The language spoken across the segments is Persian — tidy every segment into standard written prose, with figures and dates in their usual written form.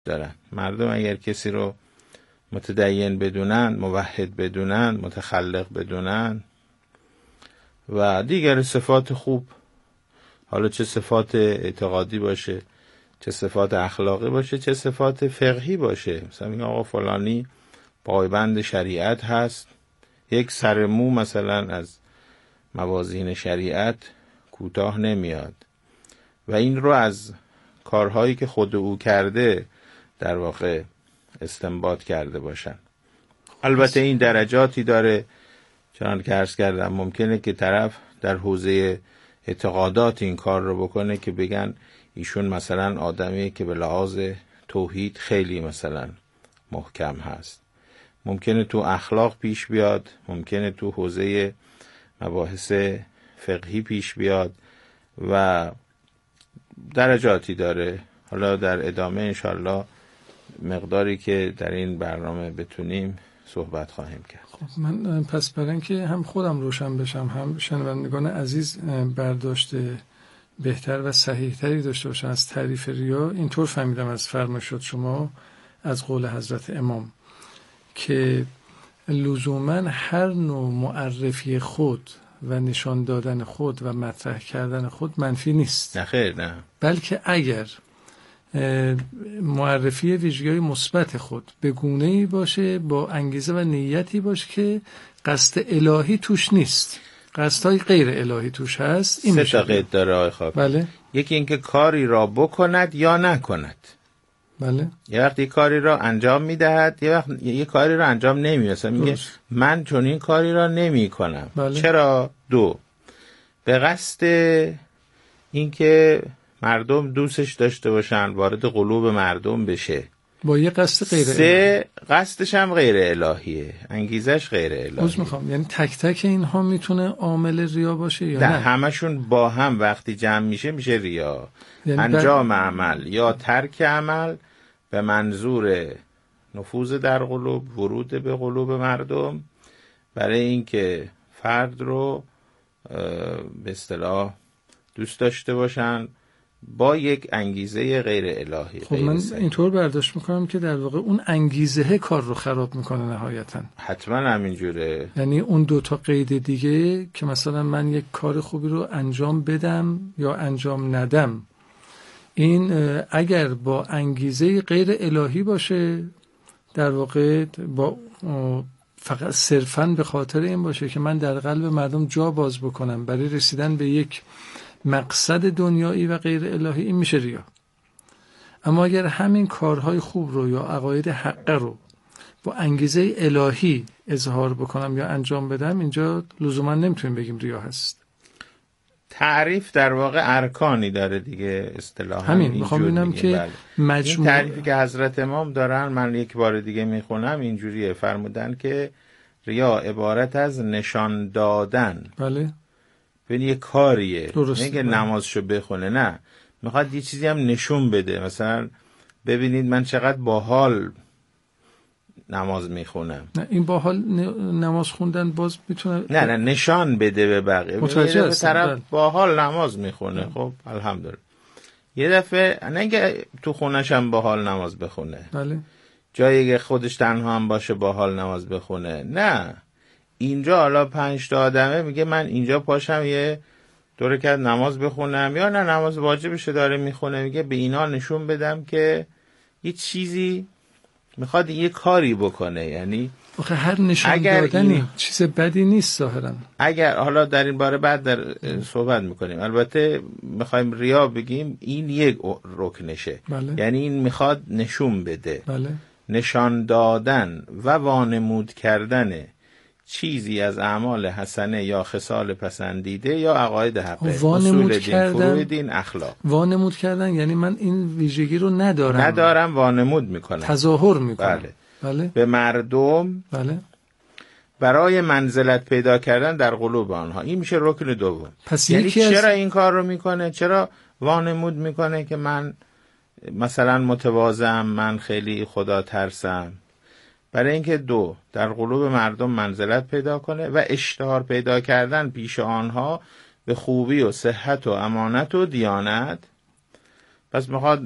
دارن. مردم اگر کسی رو متدین بدونن، موحد بدونن، متخلق بدونن و دیگر صفات خوب، حالا چه صفات اعتقادی باشه، چه صفات اخلاقی باشه، چه صفات فقهی باشه، مثلا میگه آقا فلانی پایبند شریعت هست، یک سر مو مثلا از موازین شریعت کوتاه نمیاد و این رو از کارهایی که خود او کرده در واقع استنباط کرده باشن. البته این درجاتی داره، چنان که عرض کردم ممکنه که طرف در حوزه اعتقادات این کار رو بکنه که بگن ایشون مثلا آدمی که به لحاظ توحید خیلی مثلا محکم هست، ممکنه تو اخلاق پیش بیاد، ممکنه تو حوزه مباحث فقهی پیش بیاد و درجاتی داره. حالا در ادامه انشالله مقداری که در این برنامه بتونیم صحبت خواهیم کرد. خب من پس برای اینکه هم خودم روشن بشم هم شنوندگان عزیز برداشت بهتر و صحیحتری داشته باشن از تعریف ریا، اینطور فهمیدم از فرمایشات شما از قول حضرت امام که لزوما هر نوع معرفی خود و نشان دادن خود و مطرح کردن خود منفی نیست. نه خیر، نه، بلکه اگر معرفی ویژگی‌های مثبت خود به گونه‌ای باشه، با انگیزه و نیتی باشه که قصد الهی توش نیست، قصدهای غیر الهی توش هست. این 3 تا قید داره آقای خاک. بله. یکی اینکه کاری را بکند یا نکند. بله. یه وقت یه کاری را انجام میدهد، یه وقت یه کاری را انجام نمیده، میگه من چون این کاری را نمی کنم. بله. چرا؟ 2 به قصد اینکه مردم دوستش داشته باشن، وارد قلوب مردم بشه، با یه قصد غیر الهی. 3 قصدش هم غیر الهیه، انگیزش غیر الهیه. میخوام یعنی تک تک اینها میتونه عامل ریا باشه یا نه؟ همشون با هم وقتی جمع میشه ریا. یعنی انجام عمل یا ترک عمل به منظور نفوذ در قلوب، ورود به قلوب مردم، برای اینکه فرد رو به اصطلاح دوست داشته باشن با یک انگیزه غیر الهی. خب من اینطور برداشت میکنم که در واقع اون انگیزه کار رو خراب میکنه نهایتاً. حتما همینجوره. یعنی اون 2 تا قید دیگه که مثلا من یک کار خوبی رو انجام بدم یا انجام ندم، این اگر با انگیزه غیر الهی باشه، در واقع با فقط صرفاً به خاطر این باشه که من در قلب مردم جا باز بکنم برای رسیدن به یک مقصد دنیایی و غیر الهی، این میشه ریا. اما اگر همین کارهای خوب رو یا عقاید حق رو با انگیزه الهی اظهار بکنم یا انجام بدم، اینجا لزوما نمیتونیم بگیم ریا هست. تعریف در واقع ارکانی داره دیگه، اصطلاحاً همین میخوام ببینم که این تعریفی که حضرت امام دارن، من یک بار دیگه میخونم، اینجوریه. فرمودن که ریا عبارت از نشان دادن. بله. ببین یه کاریه، نمیگه نمازشو بخونه، نه، میخواد یه چیزی هم نشون بده. مثلا ببینید من چقدر باحال نماز میخونم. نه این باحال نماز خوندن باز میتونه نه نشان بده به بقیه. متوجه هستم. طرف باحال نماز میخونه، خب الحمدلله. یه دفعه نه تو خونش هم باحال نماز بخونه، بله، جایی که خودش تنها هم باشه باحال نماز بخونه، نه، اینجا حالا 5 تا آدمه، میگه من اینجا پاشم یه 2 رکعت نماز بخونم، یا نه نماز واجبشه داره میخونه، میگه به اینا نشون بدم که یه چیزی میخواد یه کاری بکنه. یعنی آخه هر نشان دادنی چیز بدی نیست ظاهرا. اگر حالا در این باره بعد در صحبت میکنیم، البته میخوایم ریا بگیم این یک رکنشه. بله. یعنی این میخواد نشون بده. بله. نشان دادن و وانمود کردن چیزی از اعمال حسنه یا خصال پسندیده یا عقاید حقه، اصول دین، فروع دین، اخلاق. وانمود کردن یعنی من این ویژگی رو ندارم وانمود میکنم، تظاهر میکنم. بله. بله. به مردم، بله، برای منزلت پیدا کردن در قلوب آنها. این میشه رکن دوم. پس یعنی چرا این کار رو میکنه؟ چرا وانمود میکنه که من مثلا متواضعم، من خیلی خدا ترسم؟ برای اینکه 2 در قلوب مردم منزلت پیدا کنه و اشتهار پیدا کردن پیش آنها به خوبی و صحت و امانت و دیانت. پس میخواد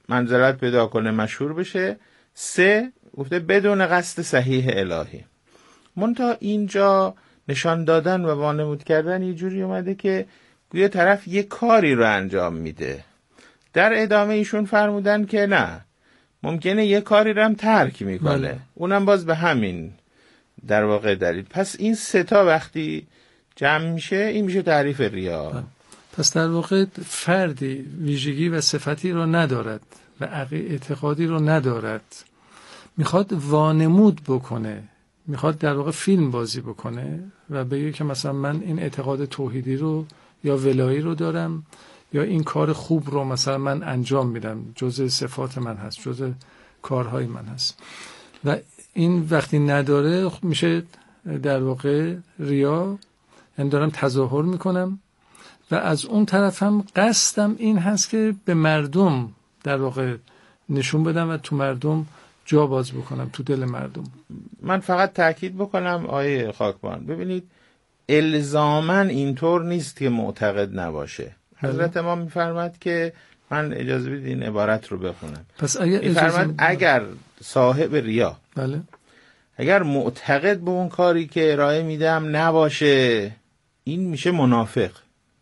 منزلت پیدا کنه، مشهور بشه. 3 گفته بدون قصد صحیح الهی. منتها اینجا نشان دادن و وانمود کردن یه جوری اومده که گویا طرف یه کاری رو انجام میده. در ادامه ایشون فرمودن که نه، ممکنه یه کاری رو هم ترک میکنه، اونم باز به همین در واقع دلیل. پس این 3 تا وقتی جمع میشه این میشه تعریف ریا. پس در واقع فردی ویژگی و صفتی رو ندارد و اعتقادی رو ندارد، میخواد وانمود بکنه، میخواد در واقع فیلم بازی بکنه و بگه که مثلا من این اعتقاد توحیدی رو یا ولایی رو دارم، یا این کار خوب رو مثلا من انجام میدم، جزء صفات من هست، جزء کارهای من هست. و این وقتی نداره میشه در واقع ریا، یعنی دارم تظاهر میکنم و از اون طرف هم قصدم این هست که به مردم در واقع نشون بدم و تو مردم جا باز بکنم، تو دل مردم. من فقط تأکید بکنم آیه خاکبان، ببینید الزاماً اینطور نیست که معتقد نباشه. حضرت ما میفرماد که من اجازه بدید این عبارت رو بخونم. پس اگر صاحب ریا بله، اگر معتقد به اون کاری که ارائه میدم نباشه، این میشه منافق.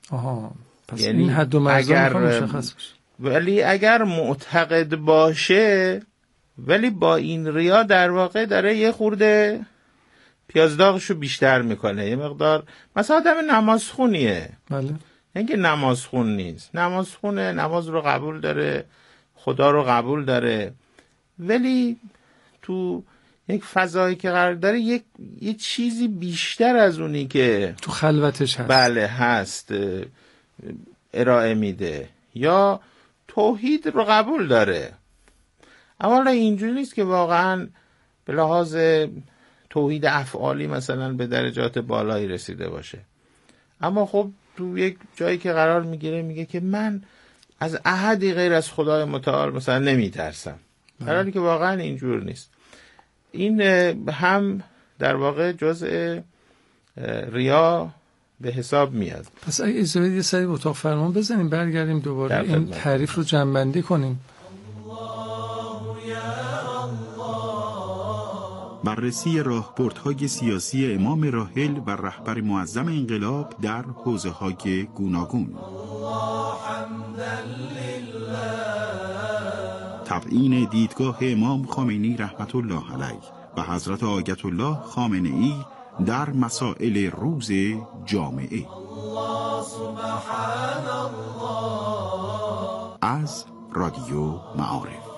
پس یعنی این حد و مرزا مشخص بشه. ولی اگر معتقد باشه ولی با این ریا در واقع داره یه خورده پیازداغشو بیشتر میکنه، یه مقدار. مثلا آدم نمازخونیه، بله، اینکه نمازخون نیست، نمازخونه، نماز رو قبول داره، خدا رو قبول داره، ولی تو یک فضایی که قرار داره یه چیزی بیشتر از اونی که تو خلوتش هست، بله هست، ارائه میده، یا توحید رو قبول داره. اولا اینجوری نیست که واقعا به لحاظ توحید افعالی مثلا به درجات بالایی رسیده باشه، اما خب تو یک جایی که قرار میگیره میگه که من از احدی غیر از خدای متعال مثلا نمیترسم، در حالی که واقعا اینجور نیست. این هم در واقع جزء ریا به حساب میاد. پس اگه اجازه یه سری اتاق فرمان بزنیم برگردیم دوباره این تعریف رو جمع‌بندی کنیم. بررسی راهبردهای سیاسی امام راحل و رهبر معظم انقلاب در حوزه‌های گوناگون. تبیین دیدگاه امام خامنه‌ای رحمت الله علیه و حضرت آیت الله خامنه‌ای در مسائل روز جامعه. از رادیو معارف.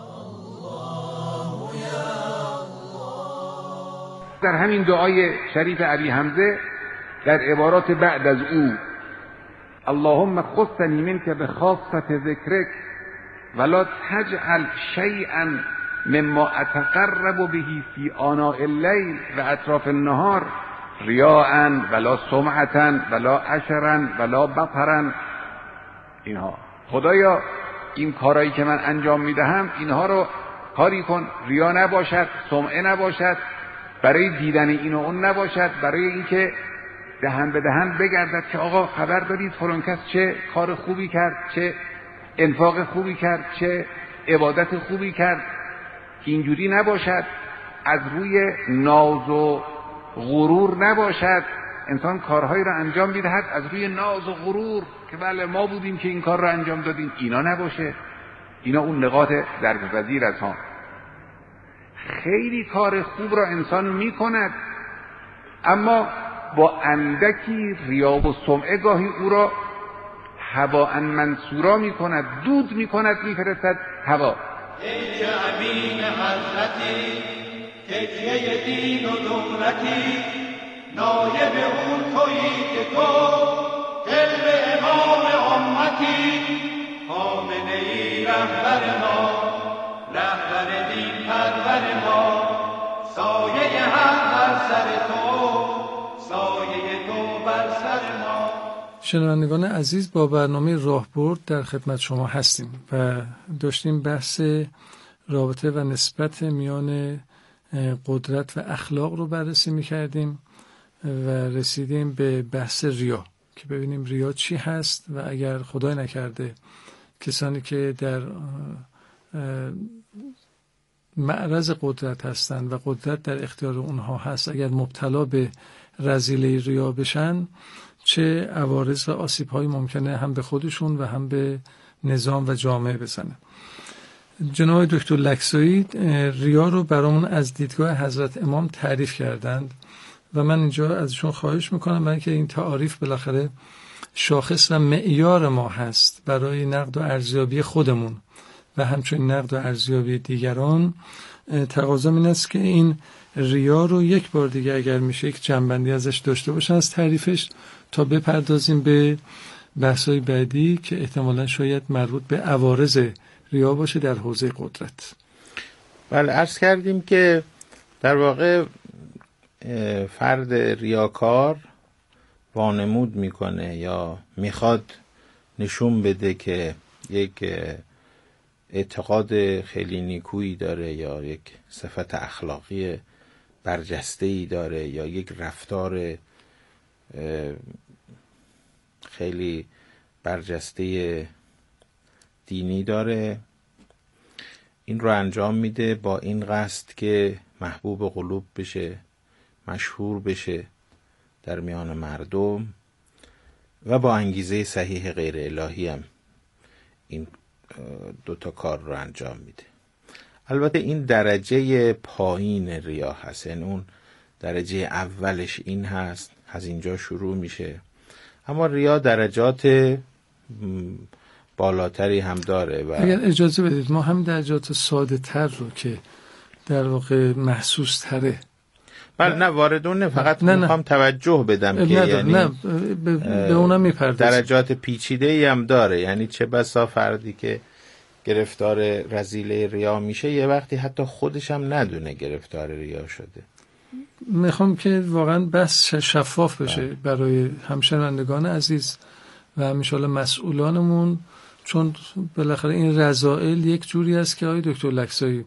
در همین دعای شریف ابی حمزه در عبارات بعد از او، اللهم خصنی منک بخاصة ذکرک ولا تجعل شیئا مما اتقرب به فی آناء اللیل و اطراف النهار ریاء ولا سمعة ولا عشرا ولا بطرا. اینها خدایا این کارایی که من انجام میدهم اینها رو کاری کن ریا نباشد، سمعه نباشد، برای دیدن این و اون نباشد، برای اینکه دهن به دهن بگردد که آقا خبر دارید فلان کس چه کار خوبی کرد، چه انفاق خوبی کرد، چه عبادت خوبی کرد. اینجوری نباشد، از روی ناز و غرور نباشد. انسان کارهایی را انجام میدهد از روی ناز و غرور که بله ما بودیم که این کار را انجام دادیم. اینا نباشه. اینا اون نقاط درپذیر از ها. خیلی کار خوب را انسان میکند اما با اندکی ریا و سمعه گاهی او را هواء منصورا میکند، دود میکند، میفرستد هوا. ای که امین حضرتی، تکیه دین و دولتی، نایب اون تویی که تو قلب امام امتی، خامنه ای رهبر ما، رهبر دین پرور ما، سایه هم بر سر تو، سایه تو بر سر ما. شنوندگان عزیز، با برنامه راهبرد در خدمت شما هستیم و داشتیم بحث رابطه و نسبت میان قدرت و اخلاق رو بررسی میکردیم و رسیدیم به بحث ریا که ببینیم ریا چی هست و اگر خدای نکرده کسانی که در معرض قدرت هستند و قدرت در اختیار اونها هست، اگر مبتلا به رذیله ریا بشن چه عوارض و آسیب‌هایی ممکنه هم به خودشون و هم به نظام و جامعه بزنه. جناب دکتر لکسایی ریا رو برامون از دیدگاه حضرت امام تعریف کردند و من اینجا ازشون خواهش میکنم، برای که این تعاریف بالاخره شاخص و معیار ما هست برای نقد و ارزیابی خودمون و همچنین نقد و ارزیابی دیگران. تقاضا این است که این ریا رو یک بار دیگه اگر میشه یک جنبندی ازش داشته باشن از تعریفش، تا بپردازیم به بحث‌های بعدی که احتمالاً شاید مربوط به عوارض ریا باشه در حوزه قدرت. بله، عرض کردیم که در واقع فرد ریاکار وانمود میکنه یا میخواد نشون بده که یک اعتقاد خیلی نیکویی داره یا یک صفت اخلاقی برجسته‌ای داره یا یک رفتار خیلی برجسته دینی داره. این رو انجام میده با این قصد که محبوب قلوب بشه، مشهور بشه در میان مردم و با انگیزه صحیح غیر الهی هم این دوتا کار رو انجام میده. البته این درجه پایین ریا هست، یعنی اون درجه اولش این هست، از اینجا شروع میشه. اما ریا درجات بالاتری هم داره. و اگر اجازه بدید ما هم درجات ساده تر رو که در واقع محسوس تره، بله نه واردون، فقط میخوام توجه بدم که یعنی به اونم میپردازم. درجات پیچیده ای هم داره، یعنی چه بسا فردی که گرفتار رذیله ریا میشه یه وقتی حتی خودش هم ندونه گرفتار ریا شده. میخوام که واقعا بس شفاف بشه برای همشنوندگان عزیز و انشالله مسئولانمون، چون بالاخره این رذائل یک جوری است که آقای دکتر لکسایی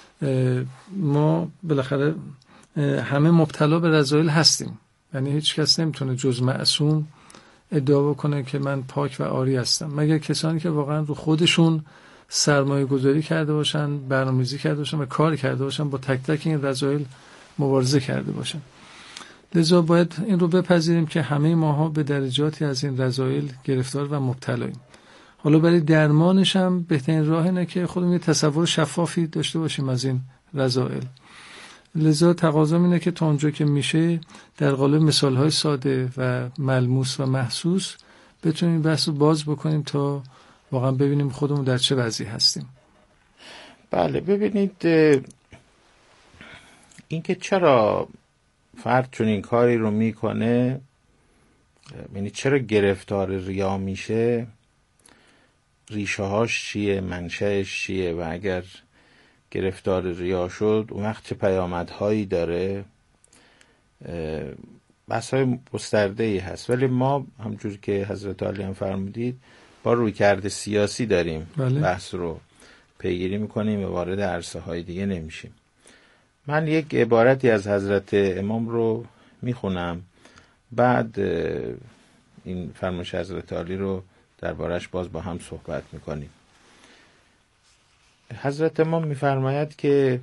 ما بالاخره همه مبتلا به رذائل هستیم، یعنی هیچ کس نمیتونه جز معصوم ادعا بکنه که من پاک و عاری هستم، مگر کسانی که واقعا رو خودشون سرمایه گذاری کرده باشن، برنامه‌ریزی کرده باشن و کار کرده باشن، با تک تک این رذائل مبارزه کرده باشن. لذا باید این رو بپذیریم که همه ماها به درجاتی از این رذائل گرفتار و مبتلاییم. حالا برای درمانش هم بهترین راه اینه که خودمون یه تصور شفافی داشته باشیم از این رذائل. لذا تقاضا اینه که تا اونجا که میشه در قالب مثالهای ساده و ملموس و محسوس بتونیم بحث رو باز بکنیم تا واقعا ببینیم خودمون در چه وضعی هستیم. بله، ببینید اینکه چرا فرد چون این کاری رو میکنه، یعنی چرا گرفتار ریا میشه، ریشه هاش چیه، منشأش چیه و اگر گرفتار ریا شد اون وقت چه پیامدهایی داره، بحث‌های گسترده‌ای هست. ولی ما همجور که حضرت علی هم فرمودید با رویکرد سیاسی داریم بحث رو پیگیری میکنیم و وارد عرصه‌های دیگه نمیشیم. من یک عبارتی از حضرت امام رو میخونم، بعد این فرمایش حضرت علی رو دربارش باز با هم صحبت میکنیم. حضرت امام میفرماید که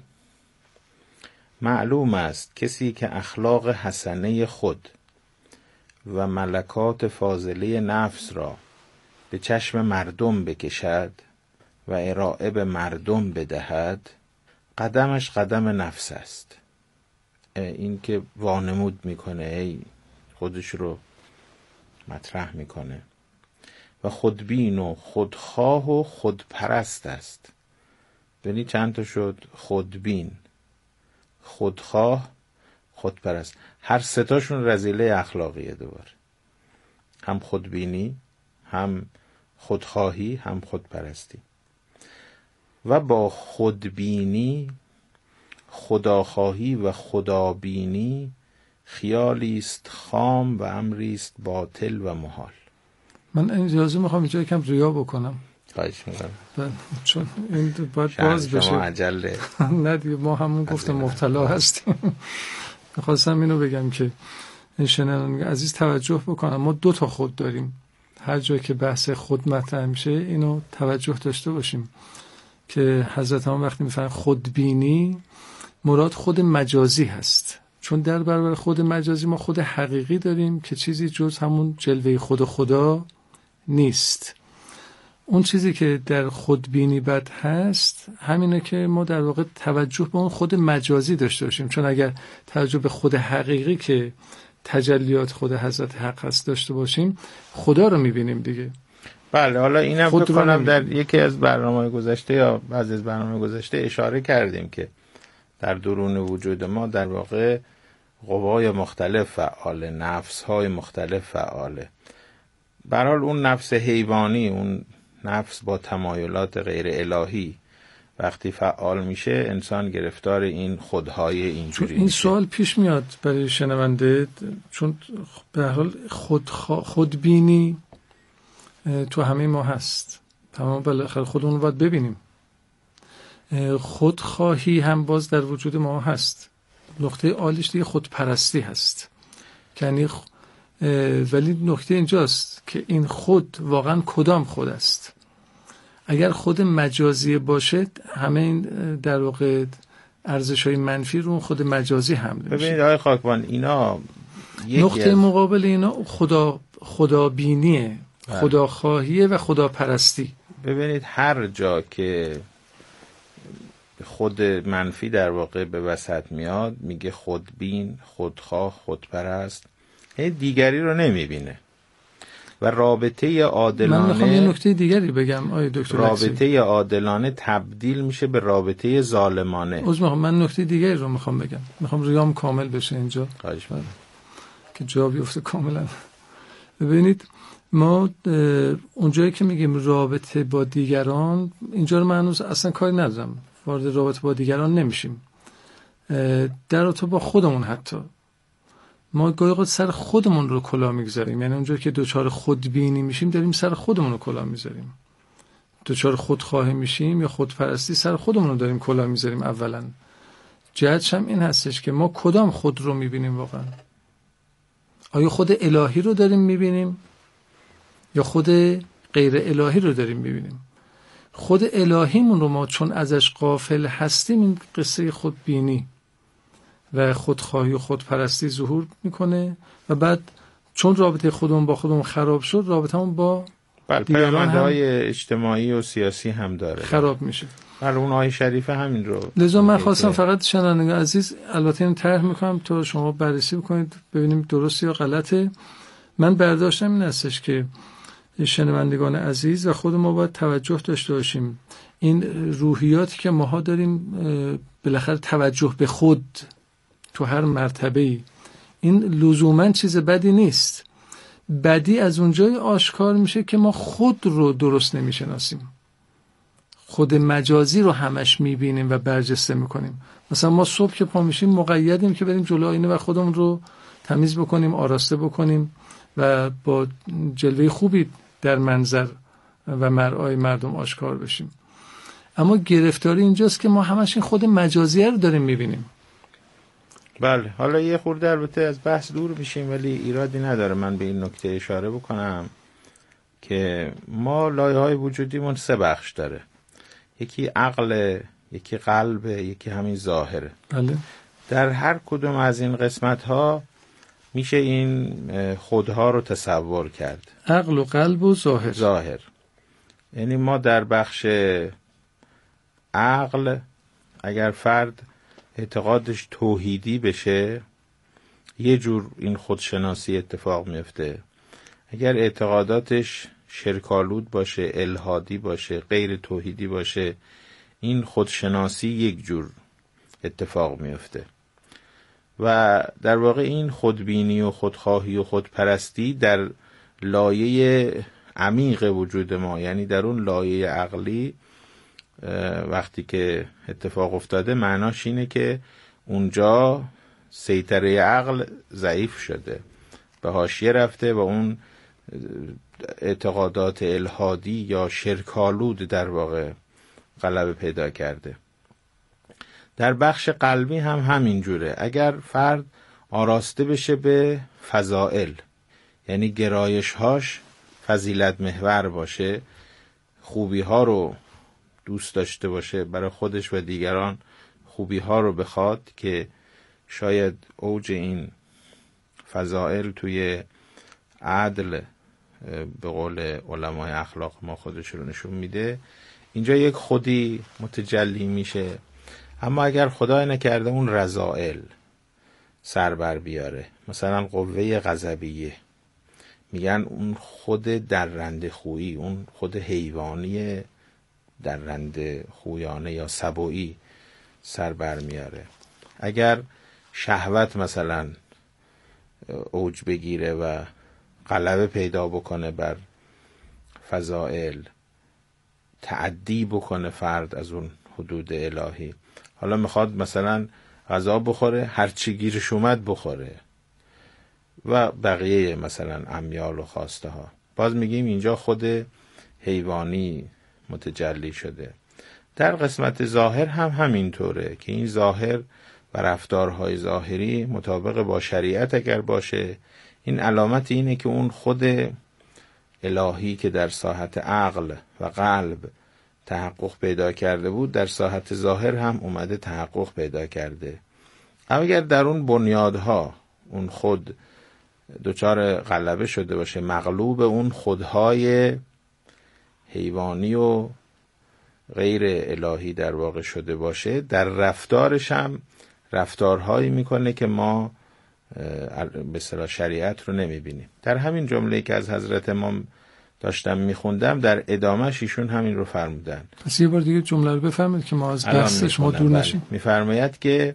معلوم است کسی که اخلاق حسنه خود و ملکات فاضله نفس را به چشم مردم بکشد و ارائه به مردم بدهد، قدمش قدم نفس است. این که وانمود میکنه، ای خودش رو مطرح میکنه و خودبین و خودخواه و خودپرست است. ببینی چند تا شد؟ خودبین، خودخواه، خودپرست. هر سه تاشون رذیله اخلاقیه دوباره، هم خودبینی، هم خودخواهی، هم خودپرستی. و با خودبینی، خداخواهی و خدابینی خیالی است خام و امری است باطل و محال. من اجازه میخوام اینجا یکم ریا بکنم. خواهش میکنم. چون این باید باز بشه. شما عجله. نه دیگه، ما همون گفتم مبتلا هستیم. میخواستم اینو بگم که شنوندگان عزیز توجه بکنم، ما 2 تا خود داریم. هر جا که بحث خود مطرح میشه اینو توجه داشته باشیم. که حضرت ما وقتی میفرمایند خودبینی، مراد خود مجازی هست، چون در برابر خود مجازی ما خود حقیقی داریم که چیزی جز همون جلوه خود خدا نیست. اون چیزی که در خودبینی بد هست همینه که ما در واقع توجه به اون خود مجازی داشته باشیم، چون اگر توجه به خود حقیقی که تجلیات خود حضرت حق هست داشته باشیم، خدا رو میبینیم دیگه. بله، حالا اینم فکر کنم در یکی از برنامه‌های گذشته یا بعضی از برنامه‌های گذشته اشاره کردیم که در درون وجود ما در واقع قوای مختلف فعاله، نفس‌های مختلف فعاله. به هر حال اون نفس حیوانی، اون نفس با تمایلات غیر الهی وقتی فعال میشه، انسان گرفتار این خودهای اینجوری این میشه. سوال پیش میاد برای شنونده، چون به هر حال خودبینی تو همه ما هست، تمام بالاخره خودمون رو باید ببینیم. خودخواهی هم باز در وجود ما هست، نقطه عالیش دیگه خودپرستی هست، یعنی ولی نکته اینجاست که این خود واقعا کدام خود است. اگر خود مجازی باشه، همه این در واقع ارزش‌های منفی رو خود مجازی حمله میشه. ببینید آقای خاکبان، اینا نقطه مقابل اینا خدابینیه، خداخواهیه و خداپرستی. ببینید هر جا که خود منفی در واقع به وسط میاد، میگه خودبین، خودخواه، خودپرست، دیگری رو نمیبینه و رابطه عادلانه، من میخوام یه نکته دیگری بگم آقای دکتر، رابطه عادلانه تبدیل میشه به رابطه ظالمانه. من نکته دیگری رو میخوام بگم، میخوام ریام کامل بشه اینجا که جا بیفته کاملا. ببینید ما اونجایی که میگیم رابطه با دیگران، اینجا رو من هنوز اصلا کاری ندارم، وارد رابطه با دیگران نمیشیم. در رابطه با خودمون حتی ما گاهی اوقات سر خودمون رو کلاه میگذاریم، یعنی اونجایی که دوچار خودبینی میشیم داریم سر خودمون رو کلاه میذاریم. دوچار خودخواهی میشیم یا خودپرستی، سر خودمون رو داریم کلاه میذاریم. اولا جهتش هم این هستش که ما کدام خود رو میبینیم واقعا. آیا خود الهی رو داریم میبینیم یا خود غیر الهی رو داریم میبینیم؟ خود الهیمون رو ما چون ازش غافل هستیم، این قصه خودبینی و خودخواهی و خودپرستی ظهور میکنه و بعد چون رابطه خودمون با خودمون خراب شد، رابطمون با دیگران هم اجتماعی و سیاسی هم داره، خراب میشه. بله، اون آیه شریفه همین رو. لذا من خواستم فقط شنوندگان عزیز، البته این طرح میکنم تا شما بررسی بکنید ببینیم درسته یا غلطه. من برداشتم این هستش که شنوندگان عزیز و خود ما باید توجه داشته باشیم این روحیاتی که ماها داریم، بالاخره توجه به خود تو هر مرتبه‌ای، این لزوما چیز بدی نیست. بدی از اونجای آشکار میشه که ما خود رو درست نمیشناسیم، خود مجازی رو همش میبینیم و برجسته میکنیم. مثلا ما صبح که پا میشیم مقیدیم که بریم جلو آینه و خودمون رو تمیز بکنیم، آراسته بکنیم و با جلوه خوبی در منظر و مرآی مردم آشکار بشیم. اما گرفتاری اینجاست که ما همش این خود مجازیه رو داریم میبینیم. بله، حالا یه خورده البته از بحث دور میشیم، ولی ایرادی نداره من به این نکته اشاره بکنم که ما لایه‌های وجودیمون 3 بخش داره. یکی عقل، یکی قلب، یکی همین ظاهره. بله. در هر کدوم از این قسمت‌ها میشه این خودها رو تصور کرد، عقل و قلب و ظاهر. یعنی ما در بخش عقل اگر فرد اعتقادش توحیدی بشه، یه جور این خودشناسی اتفاق میفته. اگر اعتقاداتش شرکالود باشه، الحادی باشه، غیر توحیدی باشه، این خودشناسی یک جور اتفاق میفته. و در واقع این خودبینی و خودخواهی و خودپرستی در لایه عمیق وجود ما، یعنی در اون لایه عقلی وقتی که اتفاق افتاده، معناش اینه که اونجا سیطره عقل ضعیف شده، به حاشیه رفته و اون اعتقادات الحادی یا شرکالود در واقع غلبه پیدا کرده. در بخش قلبی هم همین جوره. اگر فرد آراسته بشه به فضائل، یعنی گرایش‌هاش فضیلت محور باشه، خوبی‌ها رو دوست داشته باشه، برای خودش و دیگران خوبی ها رو بخواد که شاید اوج این فضائل توی عدل به قول علمای اخلاق ما خودش رو نشون میده، اینجا یک خودی متجلی میشه. اما اگر خدای نکرده اون رذائل سر بر بیاره، مثلا قوه غضبیه، میگن اون خود درنده خویی، اون خود حیوانی درنده خویانه یا سبویی سر بر میاره. اگر شهوت مثلا اوج بگیره و غلبه پیدا بکنه بر فضائل، تعدی بکنه فرد از اون حدود الهی، حالا میخواد مثلا غذا بخوره، هرچی گیرش اومد بخوره و بقیه مثلا امیال و خواسته ها، باز میگیم اینجا خود حیوانی متجلی شده. در قسمت ظاهر هم همینطوره که این ظاهر و رفتارهای ظاهری مطابق با شریعت اگر باشه، این علامت اینه که اون خود الهی که در ساحت عقل و قلب تحقق پیدا کرده بود، در ساحت ظاهر هم اومده تحقق پیدا کرده. اما اگر در اون بنیادها اون خود دچار غلبه شده باشه، مغلوب اون خودهای حیوانی و غیر الهی در واقع شده باشه، در رفتارش هم رفتارهایی میکنه که ما به اصطلاح شریعت رو نمیبینیم. در همین جمله که از حضرت امام داشتم میخوندم، در ادامهش ایشون همین رو فرمودن. پس یه بار دیگه جمله رو بفرمایید که ما از بحثش ما دور نشیم. میفرماید که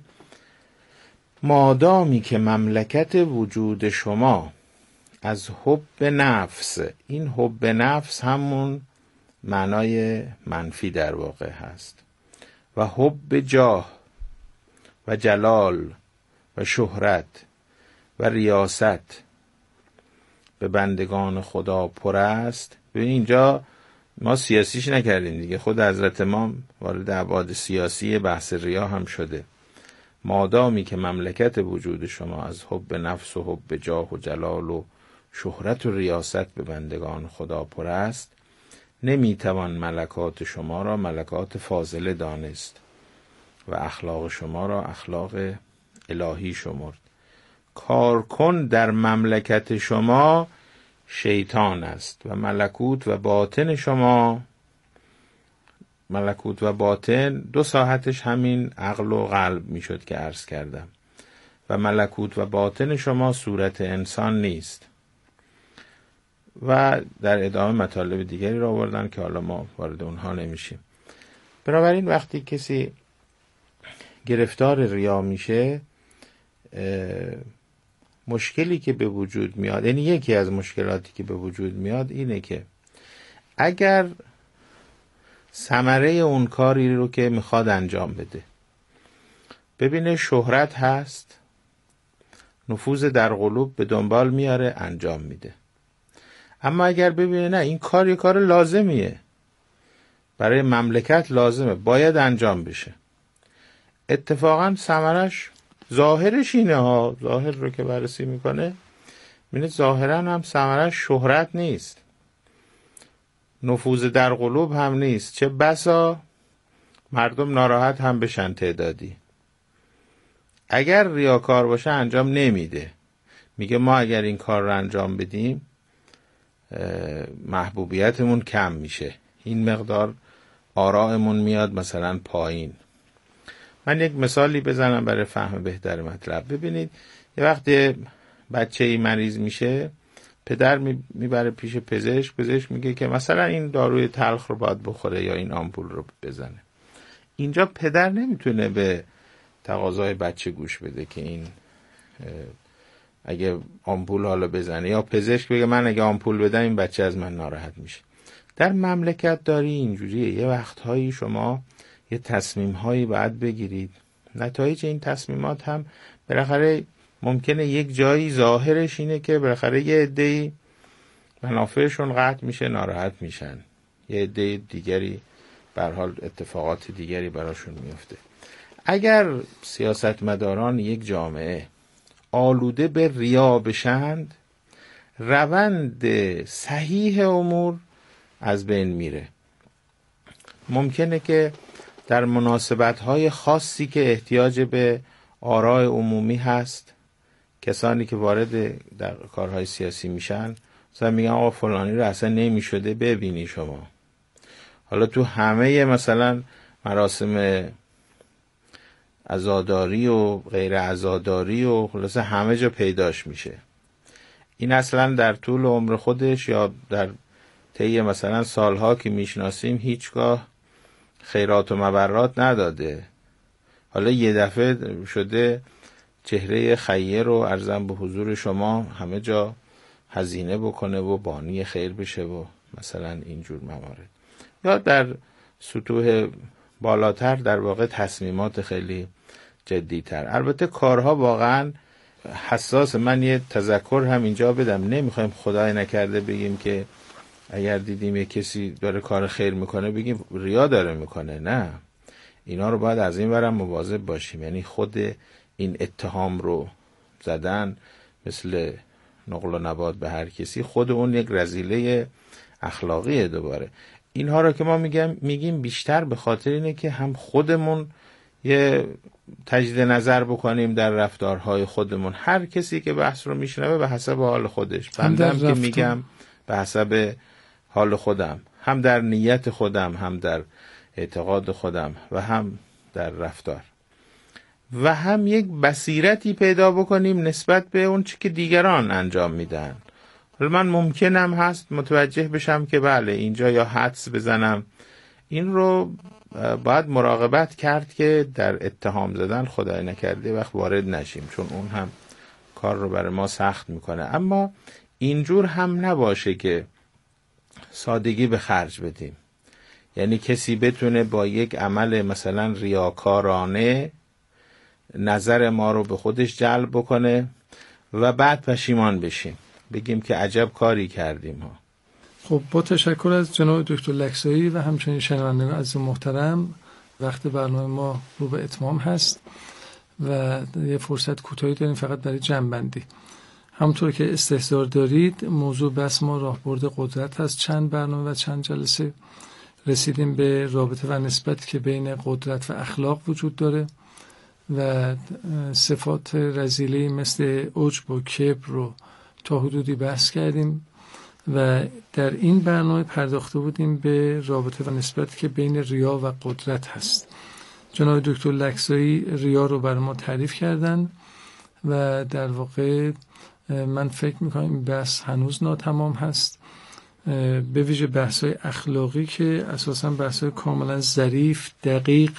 مادامی که مملکت وجود شما از حب نفس، این حب نفس همون معنای منفی در واقع هست، و حب جاه و جلال و شهرت و ریاست به بندگان خدا پر است. ببین اینجا ما سیاسیش نکردیم دیگه، خود حضرت امام وارد ابعاد سیاسی بحث ریا هم شده. مادامی که مملکت وجود شما از حب نفس و حب جاه و جلال و شهرت و ریاست به بندگان خدا پر است، نمیتوان ملکات شما را ملکات فاضله دانست و اخلاق شما را اخلاق الهی شمرد. کارکن در مملکت شما شیطان است و ملکوت و باطن شما، ملکوت و باطن دو ساحتش همین عقل و قلب میشد که عرض کردم، و ملکوت و باطن شما صورت انسان نیست. و در ادامه مطالب دیگری را آوردن که حالا ما وارد اونها نمیشیم. بنابراین وقتی کسی گرفتار ریا میشه، مشکلی که به وجود میاد، یعنی یکی از مشکلاتی که به وجود میاد اینه که اگر ثمره اون کاری رو که میخواد انجام بده، ببینه شهرت هست، نفوذ در قلوب به دنبال میاره، انجام میده. اما اگر ببینه نه، این کار یه کار لازمیه، برای مملکت لازمه، باید انجام بشه، اتفاقا ثمرش ظاهرش اینه ها، ظاهر رو که بررسی میکنه میبینه ظاهرا هم ثمرش شهرت نیست، نفوذ در قلوب هم نیست، چه بسا مردم ناراحت هم بشن تعدادی. اگر ریاکار باشه انجام نمیده، میگه ما اگر این کار رو انجام بدیم محبوبیتمون کم میشه، این مقدار آرائمون میاد مثلا پایین. من یک مثالی بزنم برای فهم بهتر مطلب. ببینید یه وقت بچه‌ای مریض میشه، پدر میبره پیش پزشک، پزشک میگه که مثلا این داروی تلخ رو باید بخوره یا این آمپول رو بزنه. اینجا پدر نمیتونه به تقاضای بچه گوش بده که این اگه آمپول حالا بزنه، یا پزشک بگه من اگه آمپول بدم این بچه از من ناراحت میشه. در مملکت داری اینجوریه، یه وقتهایی شما یه تصمیم‌هایی باید بگیرید، نتایج این تصمیمات هم بالاخره ممکنه یک جایی ظاهرش اینه که بالاخره یه عده‌ای منافعشون قطع میشه، ناراحت میشن، یه عده دیگری به هر حال اتفاقات دیگری براشون میفته. اگر سیاستمداران یک جامعه آلوده به ریا بشند، روند صحیح امور از بین میره. ممکنه که در مناسبت‌های خاصی که احتیاج به آراء عمومی هست، کسانی که وارد در کارهای سیاسی میشن مثلا میگن آقا فلانی رو اصلا نمیشده ببینی شما. حالا تو همه مثلا مراسم عزاداری و غیر عزاداری و خلاصه همه جا پیداش میشه. این اصلا در طول عمر خودش یا در طی مثلا سالها که میشناسیم هیچگاه خیرات و مبرات نداده. حالا یه دفعه شده چهره خیر رو ارزم به حضور شما همه جا هزینه بکنه و بانی خیر بشه و مثلا اینجور موارد. یا در سطوح بالاتر در واقع تصمیمات خیلی جدی‌تر. البته کارها واقعا حساس. من یه تذکر هم اینجا بدم، نمیخوایم خدای نکرده بگیم که اگر دیدیم یه کسی داره کار خیر میکنه بگیم ریا داره میکنه. نه، اینا رو باید از این ورم مواظب باشیم. یعنی خود این اتهام رو زدن مثل نقل و نبات به هر کسی، خود اون یک رذیله اخلاقیه. دوباره اینها رو که ما میگیم بیشتر به خاطر اینه که هم خودمون یه تجدید نظر بکنیم در رفتارهای خودمون. هر کسی که بحث رو میشنوه به حسب حال خودش، بنده هم که میگم به حسب حال خودم، هم در نیت خودم، هم در اعتقاد خودم و هم در رفتار، و هم یک بصیرتی پیدا بکنیم نسبت به اون چی که دیگران انجام میدن. حالا من ممکنم هست متوجه بشم که بله اینجا یا حدس بزنم. این رو باید مراقبت کرد که در اتهام زدن خدای نکرده وقت وارد نشیم، چون اون هم کار رو برای ما سخت میکنه. اما اینجور هم نباشه که سادگی به خرج بدیم. یعنی کسی بتونه با یک عمل مثلا ریاکارانه نظر ما رو به خودش جلب بکنه و بعد پشیمان بشیم، بگیم که عجب کاری کردیم ها. خب با تشکر از جناب دکتر لکسایی و همچنین شنوندگان عزیز محترم، وقت برنامه ما رو به اتمام هست و یه فرصت کوتاهی داریم فقط برای جمع‌بندی. همونطور که استحضار دارید موضوع بحث ما راهبرد قدرت هست. چند برنامه و چند جلسه رسیدیم به رابطه و نسبتی که بین قدرت و اخلاق وجود داره و صفات رذیله مثل عجب و کبر رو تا حدودی بحث کردیم و در این برنامه پرداخته بودیم به رابطه و نسبتی که بین ریا و قدرت هست. جناب دکتر لکسایی ریا رو برای ما تعریف کردن و در واقع من فکر میکنم این بحث هنوز ناتمام هست، به ویژه بحث‌های اخلاقی که اساساً بحث‌های کاملا ظریف، دقیق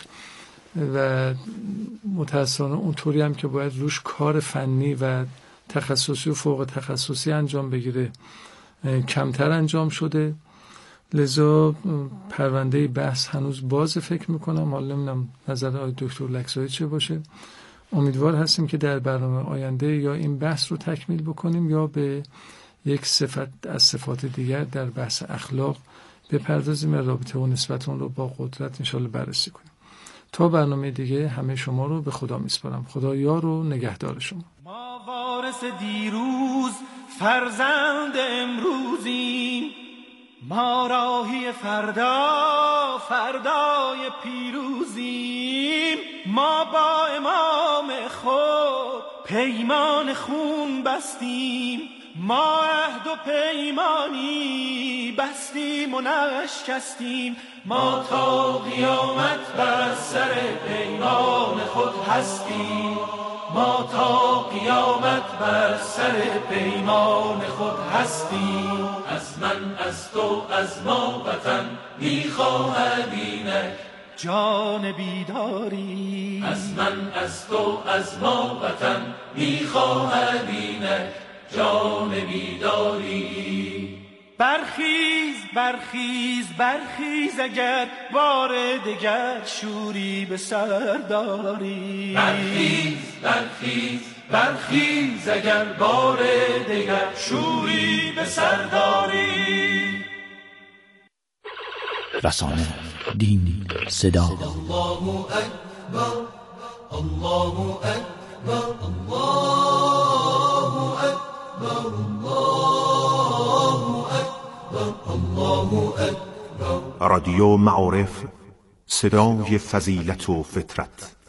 و متأسفانه اونطوری هم که باید روش کار فنی و تخصصی و فوق تخصصی انجام بگیره کمتر انجام شده. لذا پرونده بحث هنوز باز فکر میکنم. حالا نمیدونم نظر آقای دکتر لکسایی چه باشه. امیدوار هستیم که در برنامه آینده یا این بحث رو تکمیل بکنیم یا به یک صفت از صفات دیگر در بحث اخلاق بپردازیم و رابطه و نسبت اون رو با قدرت انشالله بررسی کنیم. تا برنامه دیگه همه شما رو به خدا میسپارم. خدا یار و نگهدار شما. ما وارث دیروز فرزند امروزیم، ما راهی فردا فردای پیروزیم. ما با امام خود پیمان خون بستیم، ما عهد و پیمانی بستیم و نشکستیم. ما تا قیامت بر سر پیمان خود هستیم، ما تا قیامت بر سر پیمان خود هستیم. از من از تو از ما وطن میخواهد اینک جان بیداری، از من از تو از ما وطن میخواهد اینک جان بیداری. برخیز برخیز برخیز اگر بار دگر شوری به سر داری. برخیز برخیز برخیز اگر بار دگر شوری به سر داری. رسانه، دین، صدا. الله اکبر الله اکبر الله اکبر الله اکبر الله اکبر. رادیو معارف، صدای فضیلت و فطرت.